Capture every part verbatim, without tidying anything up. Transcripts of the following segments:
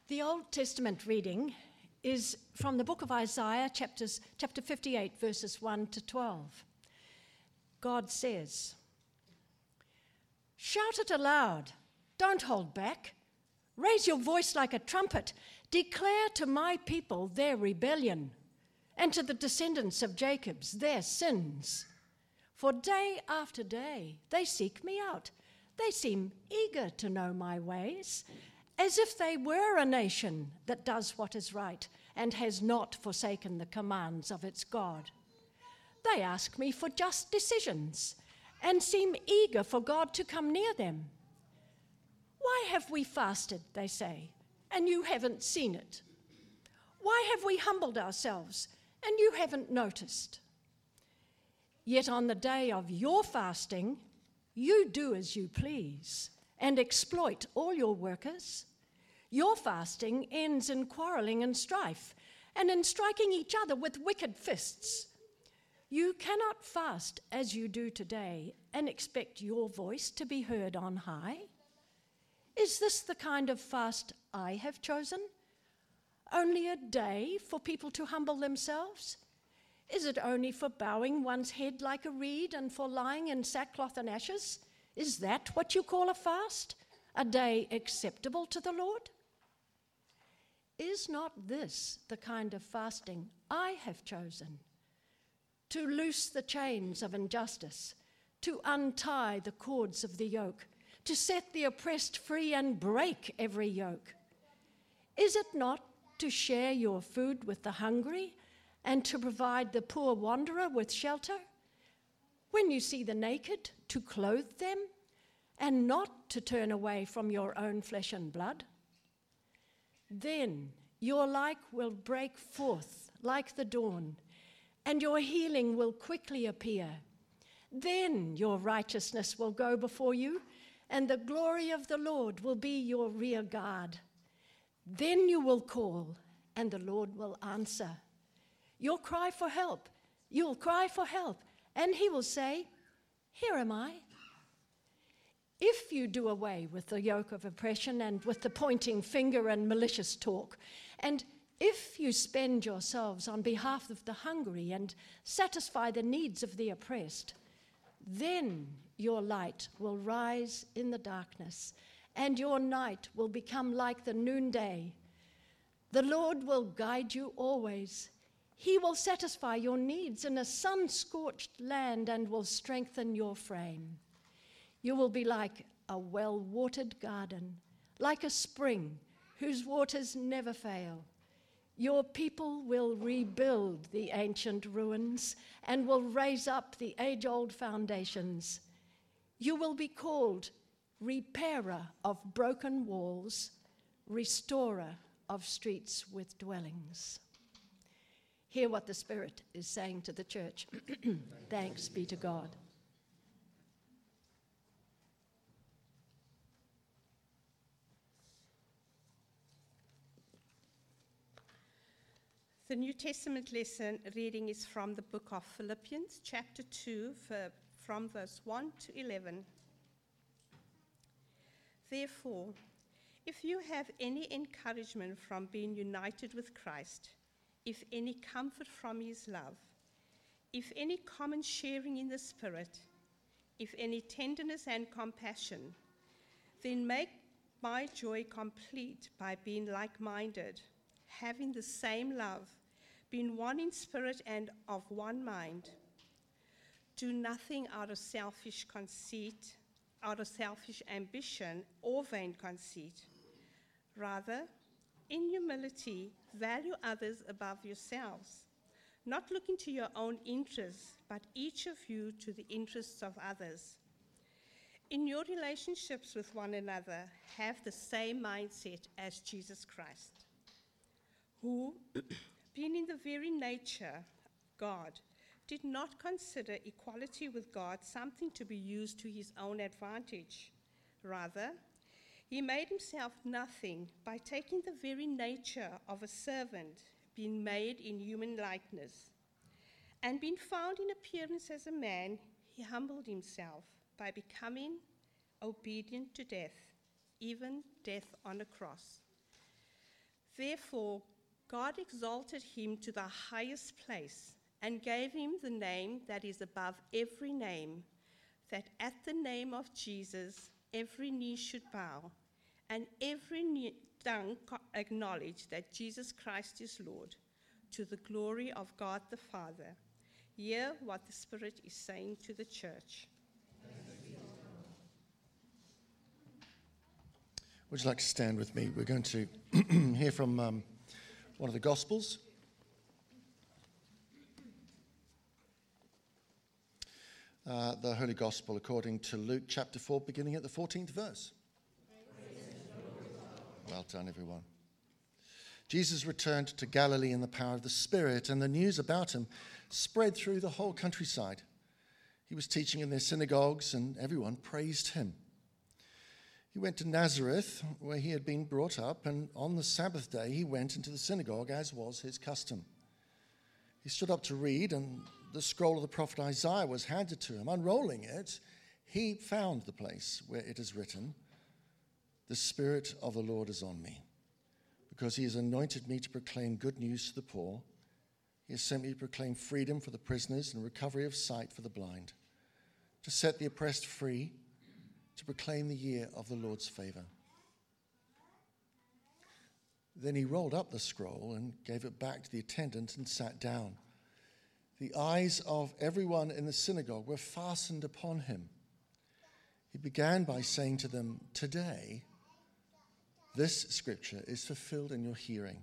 The Old Testament reading is from the book of Isaiah, chapters, chapter fifty-eight, verses one to twelve. God says, "Shout it aloud, don't hold back. Raise your voice like a trumpet. Declare to my people their rebellion, and to the descendants of Jacob's their sins. For day after day they seek me out. They seem eager to know my ways, as if they were a nation that does what is right and has not forsaken the commands of its God. They ask me for just decisions and seem eager for God to come near them. Why have we fasted, they say, and you haven't seen it? Why have we humbled ourselves and you haven't noticed? Yet on the day of your fasting, you do as you please and exploit all your workers. Your fasting ends in quarreling and strife and in striking each other with wicked fists. You cannot fast as you do today and expect your voice to be heard on high. Is this the kind of fast I have chosen? Only a day for people to humble themselves? Is it only for bowing one's head like a reed and for lying in sackcloth and ashes? Is that what you call a fast? A day acceptable to the Lord? Is not this the kind of fasting I have chosen? To loose the chains of injustice, to untie the cords of the yoke, to set the oppressed free and break every yoke? Is it not to share your food with the hungry and to provide the poor wanderer with shelter? When you see the naked, to clothe them and not to turn away from your own flesh and blood? Then your like will break forth like the dawn, and your healing will quickly appear. Then your righteousness will go before you, and the glory of the Lord will be your rear guard. Then you will call, and the Lord will answer. You'll cry for help. You'll cry for help, and he will say, here am I. If you do away with the yoke of oppression and with the pointing finger and malicious talk, and if you spend yourselves on behalf of the hungry and satisfy the needs of the oppressed, then your light will rise in the darkness, and your night will become like the noonday. The Lord will guide you always. He will satisfy your needs in a sun-scorched land and will strengthen your frame. You will be like a well-watered garden, like a spring whose waters never fail. Your people will rebuild the ancient ruins and will raise up the age-old foundations. You will be called repairer of broken walls, restorer of streets with dwellings. Hear what the Spirit is saying to the church. Thanks be to God. The New Testament lesson reading is from the book of Philippians, chapter two, from verse one to eleven. Therefore, if you have any encouragement from being united with Christ, if any comfort from his love, if any common sharing in the Spirit, if any tenderness and compassion, then make my joy complete by being like-minded, having the same love, being one in spirit and of one mind. Do nothing out of selfish conceit, out of selfish ambition or vain conceit. Rather, in humility, value others above yourselves, not looking to your own interests, but each of you to the interests of others. In your relationships with one another, have the same mindset as Jesus Christ, who, being in the very nature God, did not consider equality with God something to be used to his own advantage. Rather, he made himself nothing by taking the very nature of a servant, being made in human likeness. And being found in appearance as a man, he humbled himself by becoming obedient to death, even death on a cross. Therefore, God exalted him to the highest place and gave him the name that is above every name, that at the name of Jesus every knee should bow, and every knee, tongue acknowledge that Jesus Christ is Lord, to the glory of God the Father. Hear what the Spirit is saying to the church. Would you like to stand with me? We're going to hear from um, one of the Gospels. Uh, the Holy Gospel according to Luke chapter four, beginning at the fourteenth verse. Well done, everyone. Jesus returned to Galilee in the power of the Spirit, and the news about him spread through the whole countryside. He was teaching in their synagogues, and everyone praised him. He went to Nazareth, where he had been brought up, and on the Sabbath day he went into the synagogue, as was his custom. He stood up to read, and the scroll of the prophet Isaiah was handed to him. Unrolling it, he found the place where it is written, "The Spirit of the Lord is on me, because he has anointed me to proclaim good news to the poor. He has sent me to proclaim freedom for the prisoners and recovery of sight for the blind, to set the oppressed free, to proclaim the year of the Lord's favor." Then he rolled up the scroll and gave it back to the attendant and sat down. The eyes of everyone in the synagogue were fastened upon him. He began by saying to them, "Today, this scripture is fulfilled in your hearing."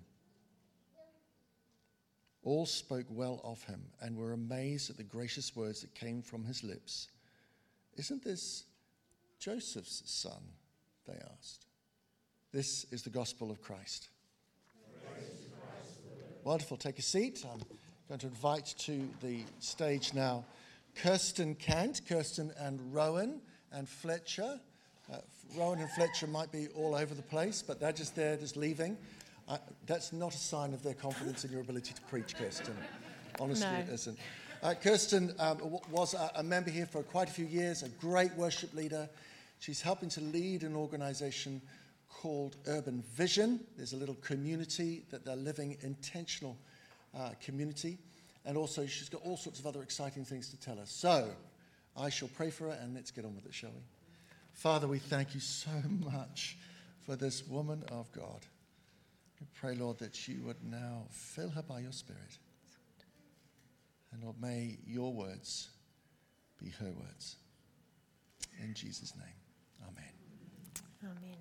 All spoke well of him and were amazed at the gracious words that came from his lips. "Isn't this Joseph's son?" they asked. This is the gospel of Christ. Praise Christ. Wonderful. Take a seat. I'm going to invite to the stage now Kirsten Kent, Kirsten and Rowan and Fletcher. Uh, Rowan and Fletcher might be all over the place, but they're just there, just leaving. Uh, that's not a sign of their confidence in your ability to preach, Kirsten. Honestly, no. It isn't. Uh, Kirsten um, w- was a, a member here for quite a few years, a great worship leader. She's helping to lead an organization called Urban Vision. There's a little community that they're living, intentional uh, community. And also she's got all sorts of other exciting things to tell us. So I shall pray for her and let's get on with it, shall we? Father, we thank you so much for this woman of God. We pray, Lord, that you would now fill her by your Spirit. And Lord, may your words be her words. In Jesus' name, amen. Amen.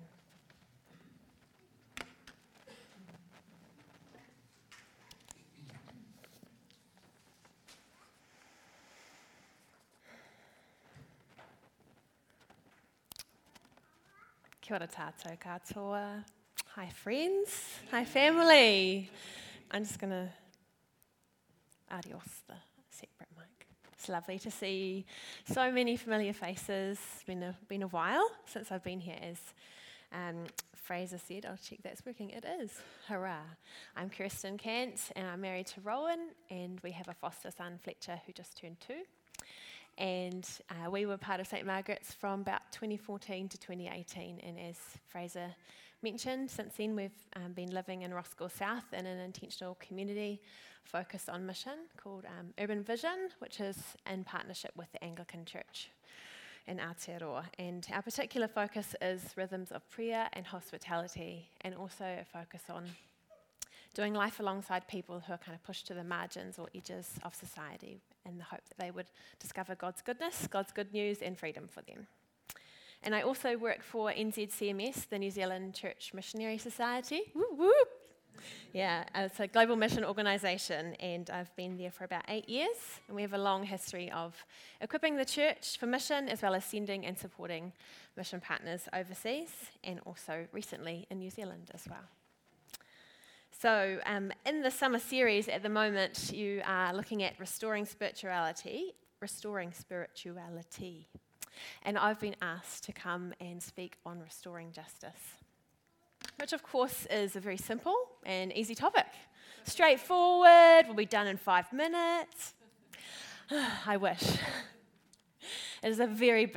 Kia ora tātou katoa. Hi friends, hi family. I'm just going to adios the separate mic. It's lovely to see so many familiar faces. It's been a, been a while since I've been here. As um, Fraser said, I'll check that's working. It is. Hurrah. I'm Kirsten Kent and I'm married to Rowan, and we have a foster son, Fletcher, who just turned two. And uh, we were part of Saint Margaret's from about twenty fourteen to twenty eighteen, and as Fraser mentioned, since then we've um, been living in Roskill South in an intentional community focused on mission called um, Urban Vision, which is in partnership with the Anglican Church in Aotearoa. And our particular focus is rhythms of prayer and hospitality, and also a focus on doing life alongside people who are kind of pushed to the margins or edges of society, in the hope that they would discover God's goodness, God's good news, and freedom for them. And I also work for N Z C M S, the New Zealand Church Missionary Society. Whoop, whoop. Yeah, it's a global mission organisation, and I've been there for about eight years. And we have a long history of equipping the church for mission, as well as sending and supporting mission partners overseas, and also recently in New Zealand as well. So um, in the summer series at the moment, you are looking at restoring spirituality, restoring spirituality. And I've been asked to come and speak on restoring justice, which of course is a very simple and easy topic. Straightforward, will be done in five minutes. I wish. It is a very big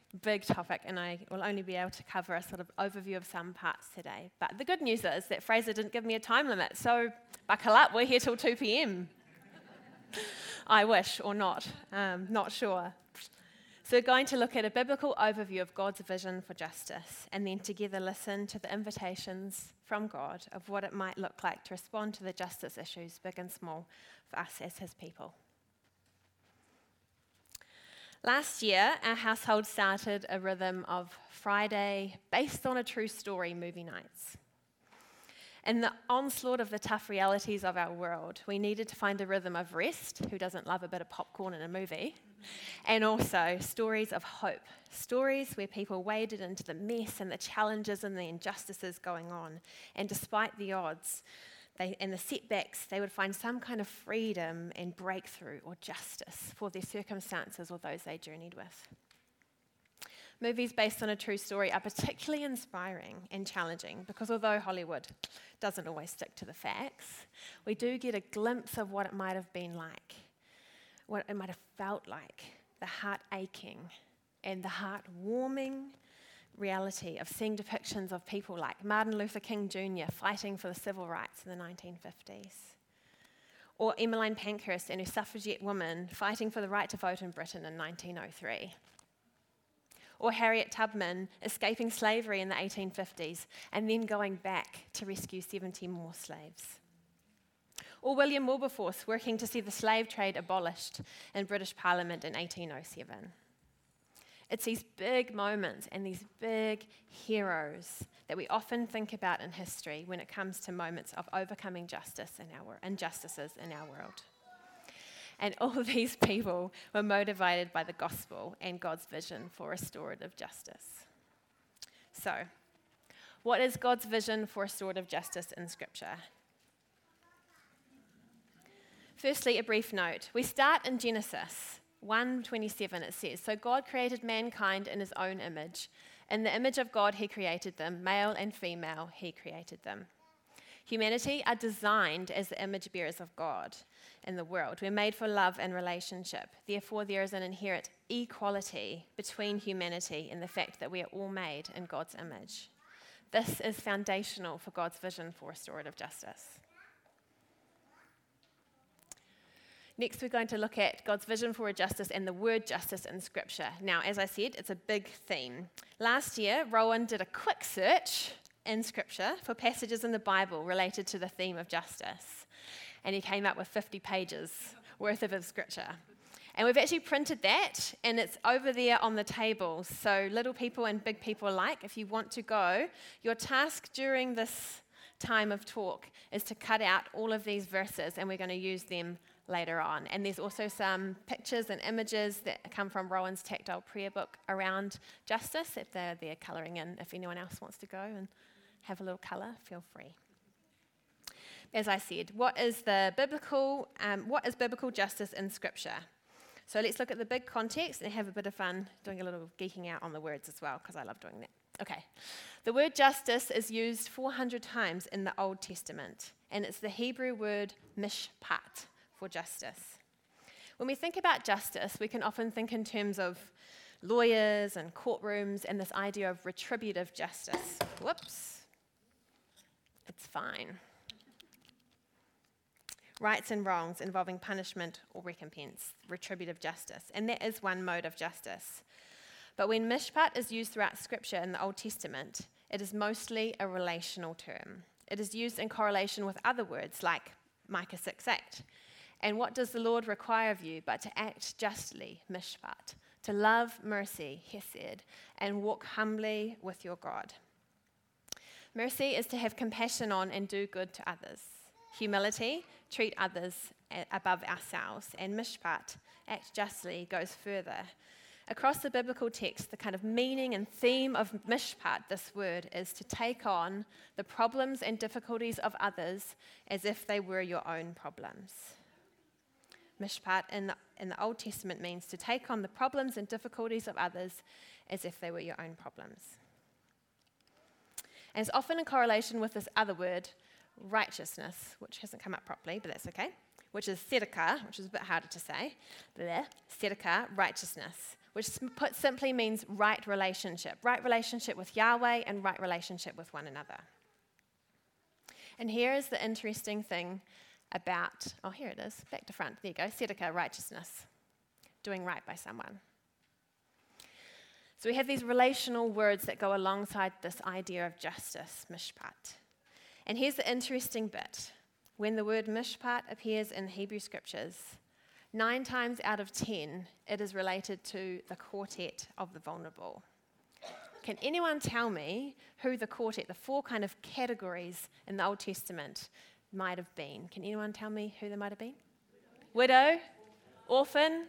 big topic, and I will only be able to cover a sort of overview of some parts today. But the good news is that Fraser didn't give me a time limit, so buckle up, we're here till two p.m. I wish, or not, um, not sure. So we're going to look at a biblical overview of God's vision for justice, and then together listen to the invitations from God of what it might look like to respond to the justice issues, big and small, for us as his people. Last year, our household started a rhythm of Friday, based on a true story movie nights. In the onslaught of the tough realities of our world, we needed to find a rhythm of rest, who doesn't love a bit of popcorn in a movie, and also stories of hope, stories where people waded into the mess and the challenges and the injustices going on, and despite the odds they, and the setbacks, they would find some kind of freedom and breakthrough or justice for their circumstances or those they journeyed with. Movies based on a true story are particularly inspiring and challenging because although Hollywood doesn't always stick to the facts, we do get a glimpse of what it might have been like, what it might have felt like, the heart aching and the heart warming reality of seeing depictions of people like Martin Luther King Junior fighting for the civil rights in the nineteen fifties. Or Emmeline Pankhurst and her suffragette woman fighting for the right to vote in Britain in nineteen oh three. Or Harriet Tubman escaping slavery in the eighteen fifties and then going back to rescue seventy more slaves. Or William Wilberforce working to see the slave trade abolished in British Parliament in eighteen oh seven. It's these big moments and these big heroes that we often think about in history when it comes to moments of overcoming justice in our injustices in our world. And all of these people were motivated by the gospel and God's vision for restorative justice. So, what is God's vision for restorative justice in Scripture? Firstly, a brief note. We start in Genesis one twenty-seven. It says, "So God created mankind in his own image. In the image of God he created them, male and female he created them." Humanity are designed as the image bearers of God in the world. We're made for love and relationship. Therefore, there is an inherent equality between humanity in the fact that we are all made in God's image. This is foundational for God's vision for restorative justice. Next, we're going to look at God's vision for justice and the word justice in Scripture. Now, as I said, it's a big theme. Last year, Rowan did a quick search in Scripture for passages in the Bible related to the theme of justice. And he came up with fifty pages worth of Scripture. And we've actually printed that, and it's over there on the table. So little people and big people alike, if you want to go, your task during this time of talk is to cut out all of these verses, and we're going to use them later on. And there's also some pictures and images that come from Rowan's tactile prayer book around justice that they're there colouring in. If anyone else wants to go and have a little colour, feel free. As I said, what is the biblical, um, what is biblical justice in Scripture? So let's look at the big context and have a bit of fun doing a little geeking out on the words as well, because I love doing that. Okay. The word justice is used four hundred times in the Old Testament, and it's the Hebrew word mishpat for justice. When we think about justice, we can often think in terms of lawyers and courtrooms and this idea of retributive justice. Whoops. It's fine. Rights and wrongs involving punishment or recompense, retributive justice. And that is one mode of justice. But when mishpat is used throughout Scripture in the Old Testament, it is mostly a relational term. It is used in correlation with other words like Micah six eight. And what does the Lord require of you but to act justly, mishpat, to love mercy, hesed, and walk humbly with your God. Mercy is to have compassion on and do good to others. Humility, treat others above ourselves. And mishpat, act justly, goes further. Across the biblical text, the kind of meaning and theme of mishpat, this word, is to take on the problems and difficulties of others as if they were your own problems. Mishpat in the, in the Old Testament means to take on the problems and difficulties of others as if they were your own problems. And it's often in correlation with this other word, righteousness, which hasn't come up properly, but that's okay, which is tzedakah, which is a bit harder to say. Bleh, tzedakah, righteousness, which put simply means right relationship. Right relationship with Yahweh and right relationship with one another. And here is the interesting thing about, oh, here it is, back to front. There you go, tzedakah, righteousness, doing right by someone. So we have these relational words that go alongside this idea of justice, mishpat. And here's the interesting bit. When the word mishpat appears in Hebrew scriptures, nine times out of ten, it is related to the quartet of the vulnerable. Can anyone tell me who the quartet, the four kind of categories in the Old Testament, might have been? Can anyone tell me who they might have been? Widow, orphan,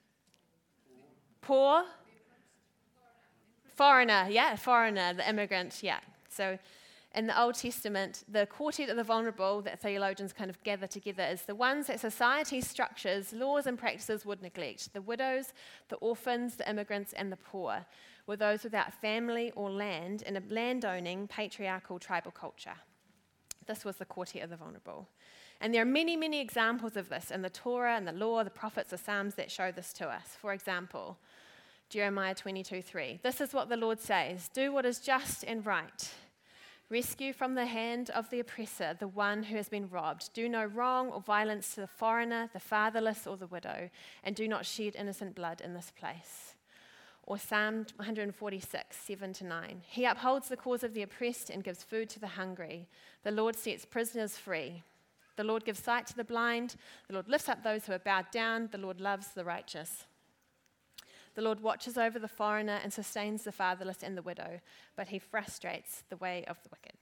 poor, foreigner, yeah, foreigner, the immigrant, yeah. So in the Old Testament, the quartet of the vulnerable that theologians kind of gather together is the ones that society's structures, laws and practices would neglect. The widows, the orphans, the immigrants, and the poor were those without family or land in a landowning, patriarchal tribal culture. This was the quartet of the vulnerable. And there are many, many examples of this in the Torah and the law, the prophets, the Psalms that show this to us. For example, Jeremiah twenty-two three. This is what the Lord says, do what is just and right. Rescue from the hand of the oppressor the one who has been robbed. Do no wrong or violence to the foreigner, the fatherless, or the widow, and do not shed innocent blood in this place. Or Psalm one forty-six, seven to nine. He upholds the cause of the oppressed and gives food to the hungry. The Lord sets prisoners free. The Lord gives sight to the blind. The Lord lifts up those who are bowed down. The Lord loves the righteous. The Lord watches over the foreigner and sustains the fatherless and the widow, but he frustrates the way of the wicked.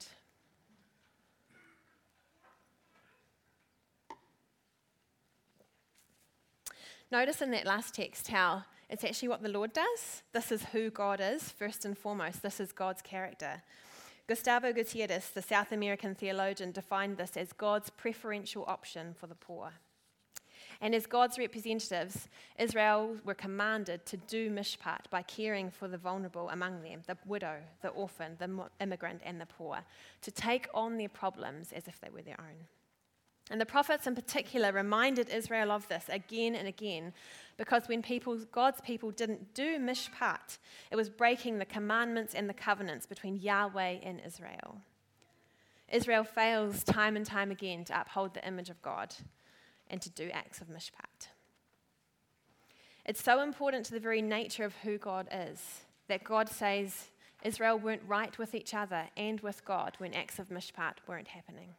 Notice in that last text how it's actually what the Lord does. This is who God is, first and foremost. This is God's character. Gustavo Gutierrez, the South American theologian, defined this as God's preferential option for the poor. And as God's representatives, Israel were commanded to do mishpat by caring for the vulnerable among them, the widow, the orphan, the immigrant, and the poor, to take on their problems as if they were their own. And the prophets in particular reminded Israel of this again and again, because when people, God's people didn't do mishpat, it was breaking the commandments and the covenants between Yahweh and Israel. Israel fails time and time again to uphold the image of God and to do acts of mishpat. It's so important to the very nature of who God is that God says Israel weren't right with each other and with God when acts of mishpat weren't happening.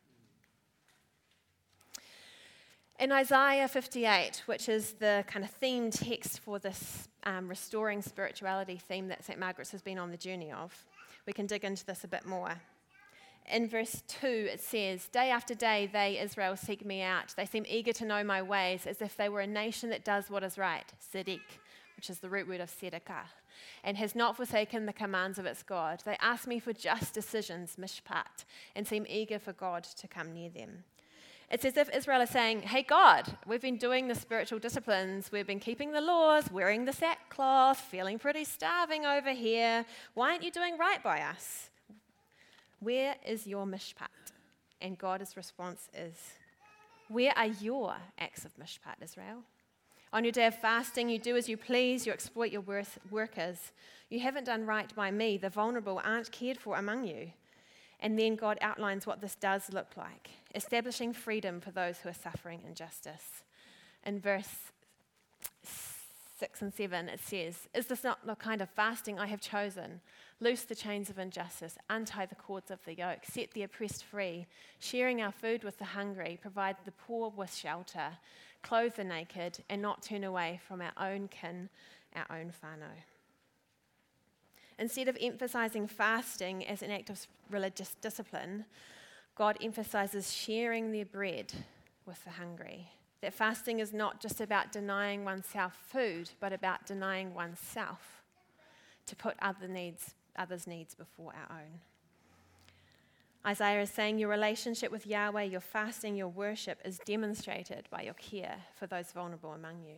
In Isaiah fifty-eight, which is the kind of theme text for this um, restoring spirituality theme that Saint Margaret's has been on the journey of, we can dig into this a bit more. In verse two, it says, day after day, they, Israel, seek me out. They seem eager to know my ways, as if they were a nation that does what is right, tzedek, which is the root word of tzedakah, and has not forsaken the commands of its God. They ask me for just decisions, mishpat, and seem eager for God to come near them. It's as if Israel is saying, hey, God, we've been doing the spiritual disciplines. We've been keeping the laws, wearing the sackcloth, feeling pretty starving over here. Why aren't you doing right by us? Where is your mishpat? And God's response is, where are your acts of mishpat, Israel? On your day of fasting, you do as you please. You exploit your workers. You haven't done right by me. The vulnerable aren't cared for among you. And then God outlines what this does look like, establishing freedom for those who are suffering injustice. In verse six and seven, it says, is this not the kind of fasting I have chosen? Loose the chains of injustice, untie the cords of the yoke, set the oppressed free, sharing our food with the hungry, provide the poor with shelter, clothe the naked, and not turn away from our own kin, our own whānau. Instead of emphasizing fasting as an act of religious discipline, God emphasizes sharing their bread with the hungry. That fasting is not just about denying oneself food, but about denying oneself to put other needs, others' needs before our own. Isaiah is saying your relationship with Yahweh, your fasting, your worship is demonstrated by your care for those vulnerable among you.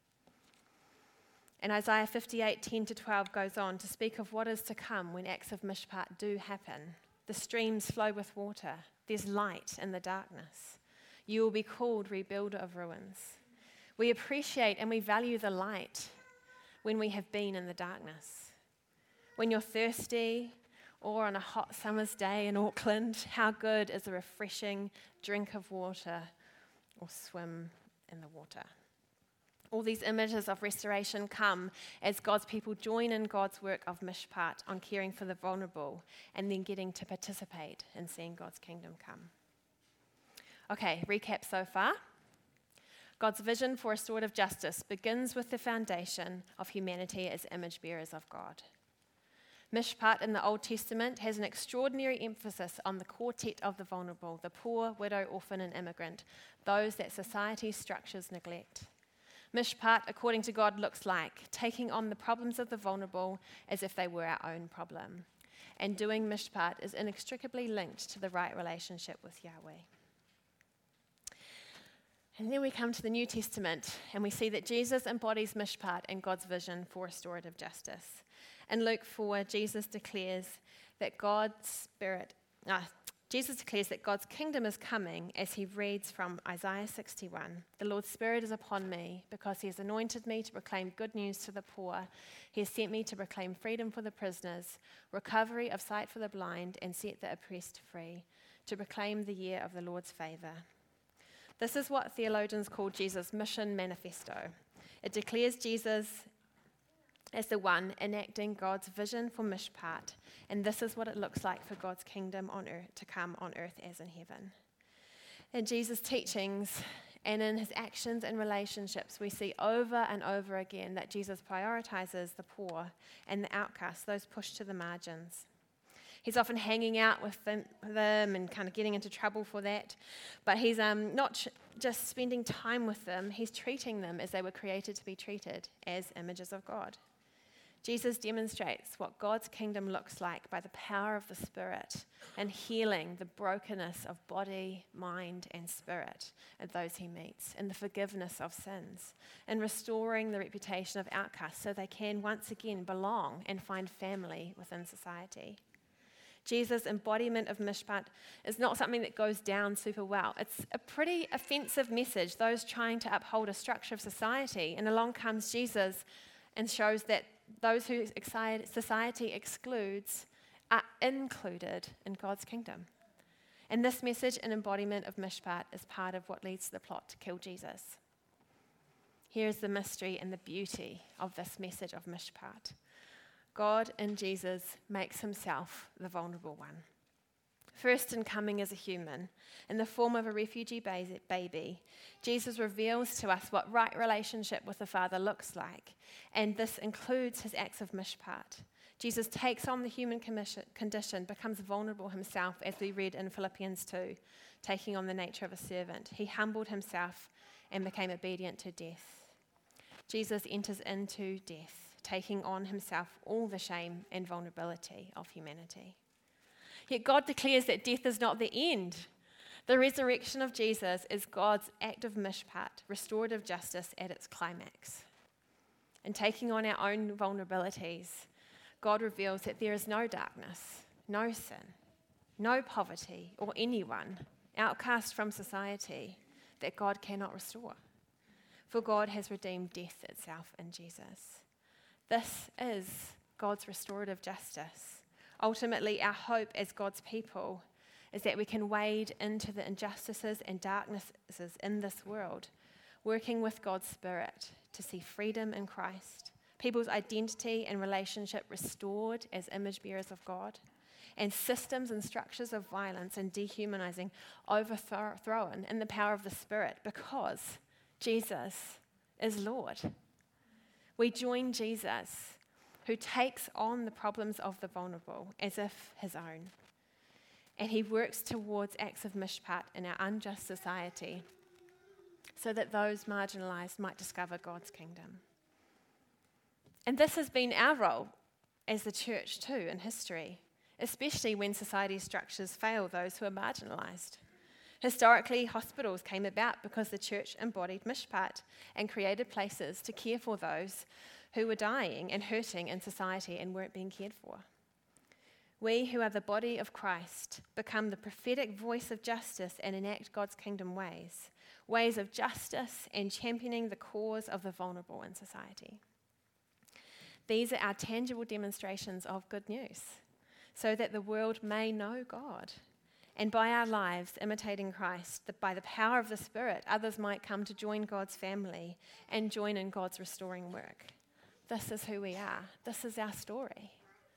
And Isaiah fifty-eight, ten to twelve goes on to speak of what is to come when acts of mishpat do happen. The streams flow with water. There's light in the darkness. You will be called rebuilder of ruins. We appreciate and we value the light, when we have been in the darkness. When you're thirsty, or on a hot summer's day in Auckland, how good is a refreshing drink of water or swim in the water? All these images of restoration come as God's people join in God's work of mishpat on caring for the vulnerable and then getting to participate in seeing God's kingdom come. Okay, recap so far. God's vision for restorative justice begins with the foundation of humanity as image bearers of God. Mishpat in the Old Testament has an extraordinary emphasis on the quartet of the vulnerable, the poor, widow, orphan, and immigrant, those that society's structures neglect. Mishpat, according to God, looks like taking on the problems of the vulnerable as if they were our own problem. And doing mishpat is inextricably linked to the right relationship with Yahweh. And then we come to the New Testament, and we see that Jesus embodies mishpat and God's vision for restorative justice. In Luke four, Jesus declares that God's Spirit, uh, Jesus declares that God's kingdom is coming as he reads from Isaiah sixty-one. The Lord's Spirit is upon me because he has anointed me to proclaim good news to the poor. He has sent me to proclaim freedom for the prisoners, recovery of sight for the blind, and set the oppressed free, to proclaim the year of the Lord's favor. This is what theologians call Jesus' mission manifesto. It declares Jesus as the one enacting God's vision for mishpat, and this is what it looks like for God's kingdom on earth to come on earth as in heaven. In Jesus' teachings and in his actions and relationships, we see over and over again that Jesus prioritizes the poor and the outcasts, those pushed to the margins. He's often hanging out with them, them and kind of getting into trouble for that, but he's um, not ch- just spending time with them, he's treating them as they were created to be treated, as images of God. Jesus demonstrates what God's kingdom looks like by the power of the Spirit and healing the brokenness of body, mind, and spirit of those he meets, and the forgiveness of sins, and restoring the reputation of outcasts so they can once again belong and find family within society. Jesus' embodiment of mishpat is not something that goes down super well. It's a pretty offensive message, those trying to uphold a structure of society, and along comes Jesus and shows that those who society excludes are included in God's kingdom. And this message and embodiment of mishpat is part of what leads to the plot to kill Jesus. Here's the mystery and the beauty of this message of mishpat. God in Jesus makes himself the vulnerable one. First in coming as a human, in the form of a refugee baby, Jesus reveals to us what right relationship with the Father looks like, and this includes his acts of mishpat. Jesus takes on the human condition, becomes vulnerable himself, as we read in Philippians two, taking on the nature of a servant. He humbled himself and became obedient to death. Jesus enters into death, taking on himself all the shame and vulnerability of humanity. Yet God declares that death is not the end. The resurrection of Jesus is God's act of mishpat, restorative justice at its climax. In taking on our own vulnerabilities, God reveals that there is no darkness, no sin, no poverty, or anyone outcast from society that God cannot restore. For God has redeemed death itself in Jesus. This is God's restorative justice. Ultimately, our hope as God's people is that we can wade into the injustices and darknesses in this world, working with God's Spirit to see freedom in Christ, people's identity and relationship restored as image bearers of God, and systems and structures of violence and dehumanizing overthrown in the power of the Spirit, because Jesus is Lord. We join Jesus, who takes on the problems of the vulnerable as if his own. And he works towards acts of mishpat in our unjust society so that those marginalized might discover God's kingdom. And this has been our role as the church too in history, especially when society's structures fail those who are marginalized. Historically, hospitals came about because the church embodied mishpat and created places to care for those who were dying and hurting in society and weren't being cared for. We who are the body of Christ become the prophetic voice of justice and enact God's kingdom ways, ways of justice and championing the cause of the vulnerable in society. These are our tangible demonstrations of good news, so that the world may know God. And by our lives imitating Christ, that by the power of the Spirit, others might come to join God's family and join in God's restoring work. This is who we are. This is our story.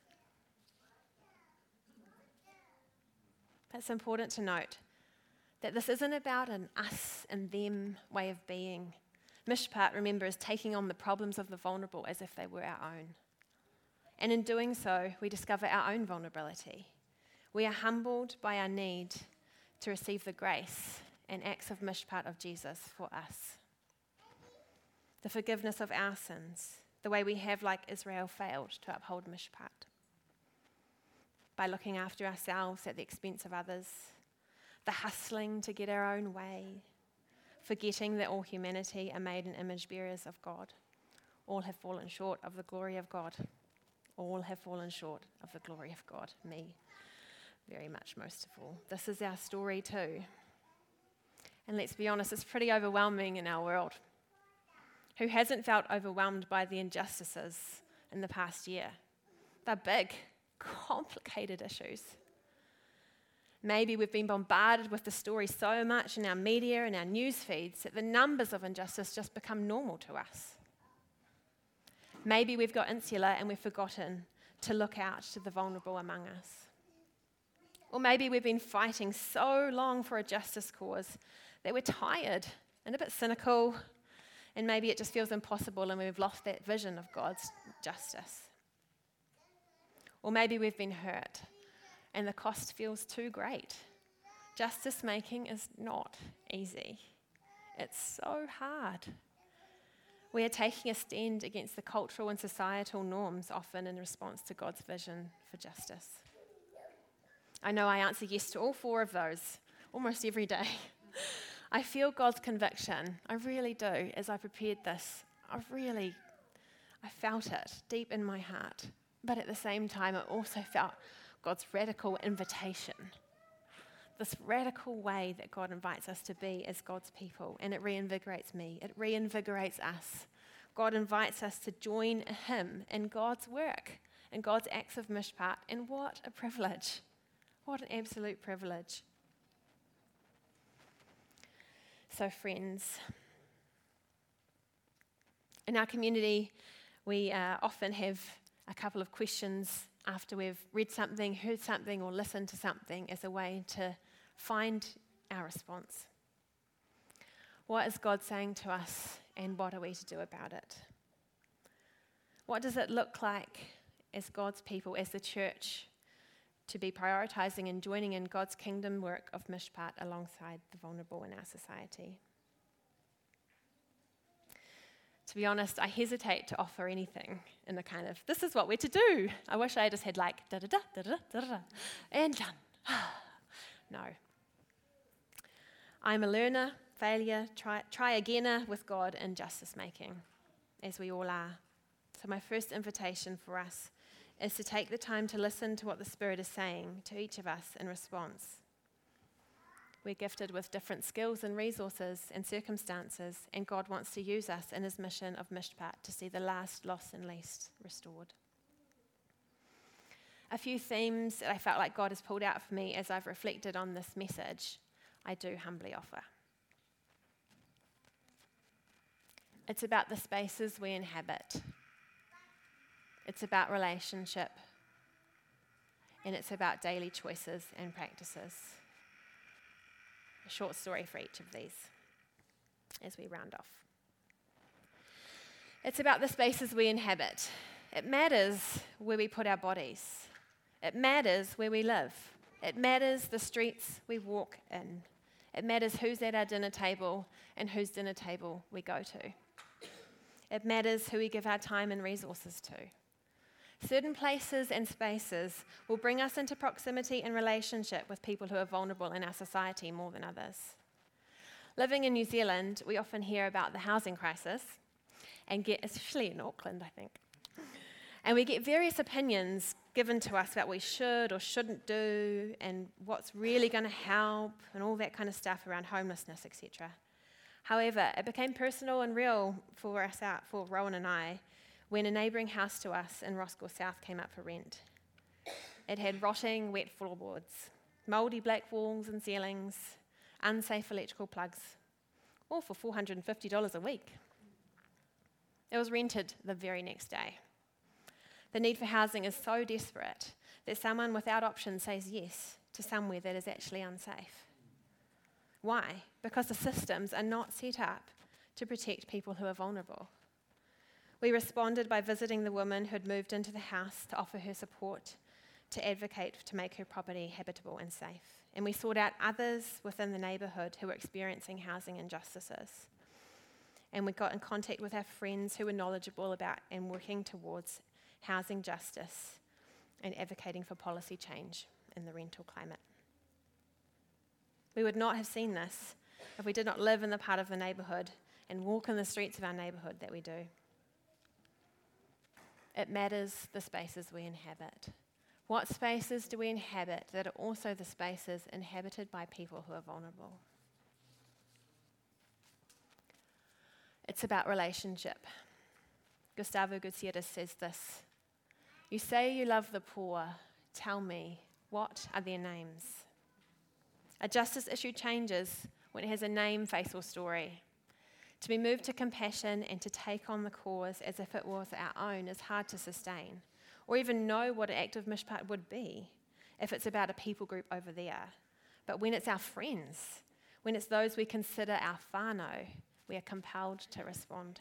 It's important to note that this isn't about an us and them way of being. Mishpat, remember, is taking on the problems of the vulnerable as if they were our own. And in doing so, we discover our own vulnerability. We are humbled by our need to receive the grace and acts of mishpat of Jesus for us. The forgiveness of our sins, the way we have, like Israel, failed to uphold mishpat. By looking after ourselves at the expense of others, the hustling to get our own way, forgetting that all humanity are made in image bearers of God. All have fallen short of the glory of God. All have fallen short of the glory of God. Me, very much most of all. This is our story too. And let's be honest, it's pretty overwhelming in our world. Who hasn't felt overwhelmed by the injustices in the past year? They're big, complicated issues. Maybe we've been bombarded with the story so much in our media and our news feeds that the numbers of injustice just become normal to us. Maybe we've got insular and we've forgotten to look out to the vulnerable among us. Or maybe we've been fighting so long for a justice cause that we're tired and a bit cynical, and maybe it just feels impossible and we've lost that vision of God's justice. Or maybe we've been hurt and the cost feels too great. Justice making is not easy. It's so hard. We are taking a stand against the cultural and societal norms, often in response to God's vision for justice. I know I answer yes to all four of those almost every day. I feel God's conviction. I really do. As I prepared this, I really, I felt it deep in my heart. But at the same time, I also felt God's radical invitation. This radical way that God invites us to be as God's people. And it reinvigorates me. It reinvigorates us. God invites us to join Him in God's work, in God's acts of mishpat. And what a privilege. What an absolute privilege. So friends, in our community, we uh, often have a couple of questions after we've read something, heard something, or listened to something as a way to find our response. What is God saying to us, and what are we to do about it? What does it look like as God's people, as the church, to be prioritizing and joining in God's kingdom work of mishpat alongside the vulnerable in our society? To be honest, I hesitate to offer anything in the kind of, this is what we're to do. I wish I just had like, da-da-da, da-da-da, da-da-da, and done. No. I'm a learner, failure, try, try againer with God in justice making, as we all are. So my first invitation for us is to take the time to listen to what the Spirit is saying to each of us in response. We're gifted with different skills and resources and circumstances, and God wants to use us in His mission of mishpat to see the last, lost, and least restored. A few themes that I felt like God has pulled out for me as I've reflected on this message, I do humbly offer. It's about the spaces we inhabit. It's about relationship, and it's about daily choices and practices. A short story for each of these as we round off. It's about the spaces we inhabit. It matters where we put our bodies. It matters where we live. It matters the streets we walk in. It matters who's at our dinner table and whose dinner table we go to. It matters who we give our time and resources to. Certain places and spaces will bring us into proximity and relationship with people who are vulnerable in our society more than others. Living in New Zealand, we often hear about the housing crisis, and get, especially in Auckland, I think. And we get various opinions given to us about what we should or shouldn't do, and what's really going to help, and all that kind of stuff around homelessness, et cetera. However, it became personal and real for us out, for Rowan and I, when a neighbouring house to us in Roscoe South came up for rent. It had rotting, wet floorboards, mouldy black walls and ceilings, unsafe electrical plugs, all for four hundred fifty dollars a week. It was rented the very next day. The need for housing is so desperate that someone without options says yes to somewhere that is actually unsafe. Why? Because the systems are not set up to protect people who are vulnerable. We responded by visiting the woman who had moved into the house to offer her support, to advocate to make her property habitable and safe. And we sought out others within the neighbourhood who were experiencing housing injustices. And we got in contact with our friends who were knowledgeable about and working towards housing justice and advocating for policy change in the rental climate. We would not have seen this if we did not live in the part of the neighbourhood and walk in the streets of our neighbourhood that we do. It matters the spaces we inhabit. What spaces do we inhabit that are also the spaces inhabited by people who are vulnerable? It's about relationship. Gustavo Gutierrez says this: "You say you love the poor. Tell me, what are their names?" A justice issue changes when it has a name, face, or story. To be moved to compassion and to take on the cause as if it was our own is hard to sustain, or even know what an act of mishpat would be if it's about a people group over there. But when it's our friends, when it's those we consider our whānau, we are compelled to respond.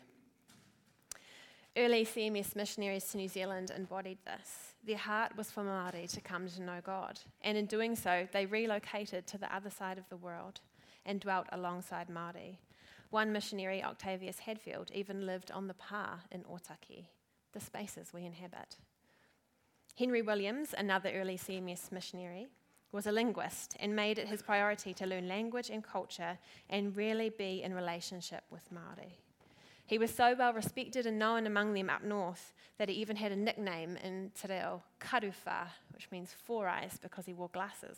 Early C M S missionaries to New Zealand embodied this. Their heart was for Māori to come to know God, and in doing so, they relocated to the other side of the world and dwelt alongside Māori. One missionary, Octavius Hadfield, even lived on the pa in Otaki, the spaces we inhabit. Henry Williams, another early C M S missionary, was a linguist and made it his priority to learn language and culture and really be in relationship with Māori. He was so well respected and known among them up north that he even had a nickname in te reo, Karuwha, which means four eyes, because he wore glasses.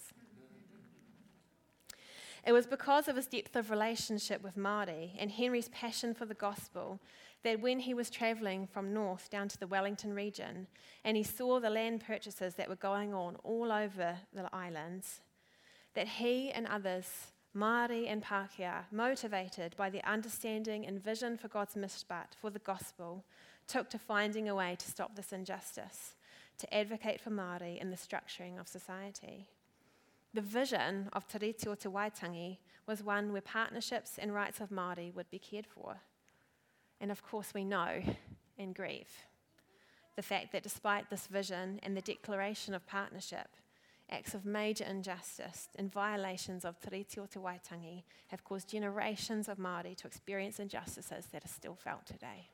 It was because of his depth of relationship with Māori and Henry's passion for the gospel that when he was travelling from north down to the Wellington region and he saw the land purchases that were going on all over the islands, that he and others, Māori and Pākehā, motivated by their understanding and vision for God's mishpat, for the gospel, took to finding a way to stop this injustice, to advocate for Māori in the structuring of society. The vision of Te Reti o Te Waitangi was one where partnerships and rights of Māori would be cared for. And of course we know and grieve the fact that despite this vision and the declaration of partnership, acts of major injustice and violations of Te Reti o Te Waitangi have caused generations of Māori to experience injustices that are still felt today.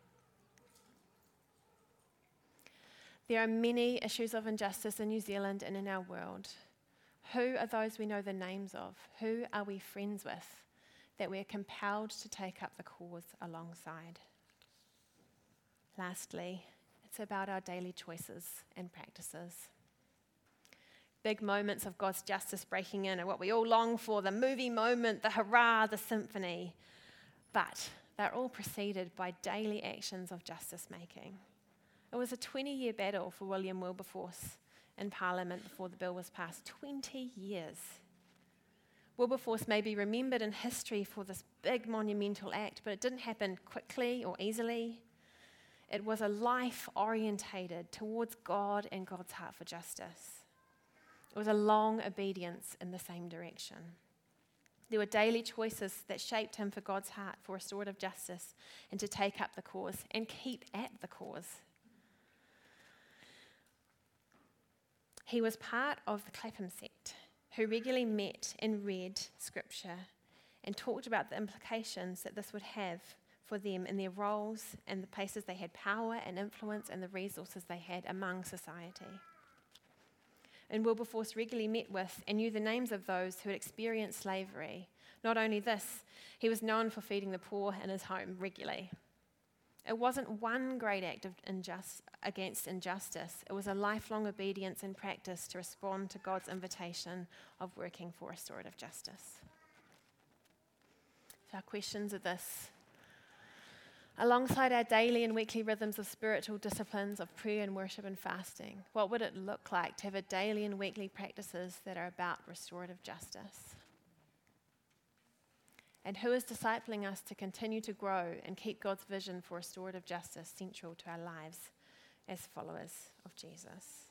There are many issues of injustice in New Zealand and in our world. Who are those we know the names of? Who are we friends with that we are compelled to take up the cause alongside? Lastly, it's about our daily choices and practices. Big moments of God's justice breaking in are what we all long for, the movie moment, the hurrah, the symphony. But they're all preceded by daily actions of justice making. It was a twenty-year battle for William Wilberforce in Parliament before the bill was passed. twenty years. Wilberforce may be remembered in history for this big monumental act, but it didn't happen quickly or easily. It was a life orientated towards God and God's heart for justice. It was a long obedience in the same direction. There were daily choices that shaped him for God's heart for restorative justice and to take up the cause and keep at the cause. He was part of the Clapham sect, who regularly met and read scripture and talked about the implications that this would have for them in their roles and the places they had power and influence and the resources they had among society. And Wilberforce regularly met with and knew the names of those who had experienced slavery. Not only this, he was known for feeding the poor in his home regularly. It wasn't one great act of injust, against injustice. It was a lifelong obedience and practice to respond to God's invitation of working for restorative justice. So our questions are this. Alongside our daily and weekly rhythms of spiritual disciplines of prayer and worship and fasting, what would it look like to have a daily and weekly practices that are about restorative justice? And who is discipling us to continue to grow and keep God's vision for restorative justice central to our lives as followers of Jesus?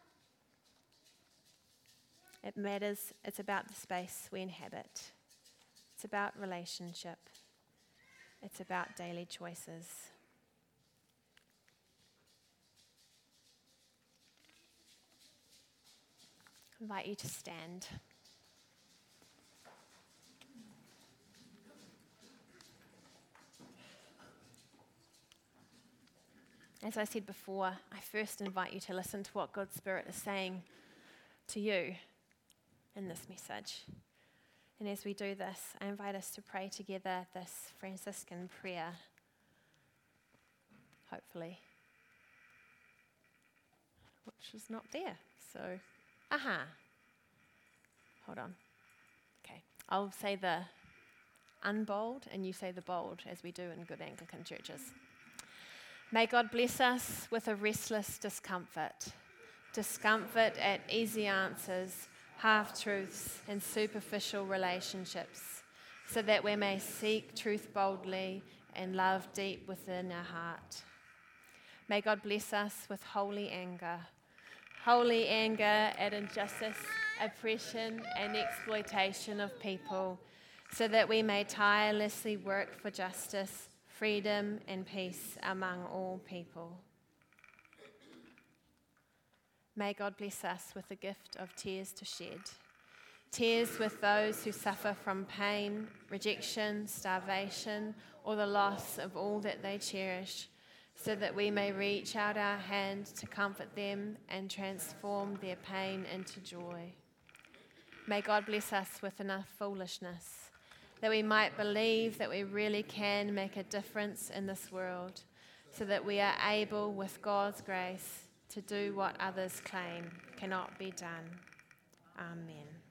It matters. It's about the space we inhabit. It's about relationship. It's about daily choices. I invite you to stand. As I said before, I first invite you to listen to what God's Spirit is saying to you in this message. And as we do this, I invite us to pray together this Franciscan prayer, hopefully, which is not there. So, aha. Hold on. Okay. I'll say the unbold and you say the bold, as we do in good Anglican churches. May God bless us with a restless discomfort, discomfort at easy answers, half-truths and superficial relationships, so that we may seek truth boldly and love deep within our heart. May God bless us with holy anger, holy anger at injustice, oppression and exploitation of people, so that we may tirelessly work for justice, freedom and peace among all people. May God bless us with the gift of tears to shed. Tears with those who suffer from pain, rejection, starvation, or the loss of all that they cherish, so that we may reach out our hand to comfort them and transform their pain into joy. May God bless us with enough foolishness, that we might believe that we really can make a difference in this world, so that we are able, with God's grace, to do what others claim cannot be done. Amen.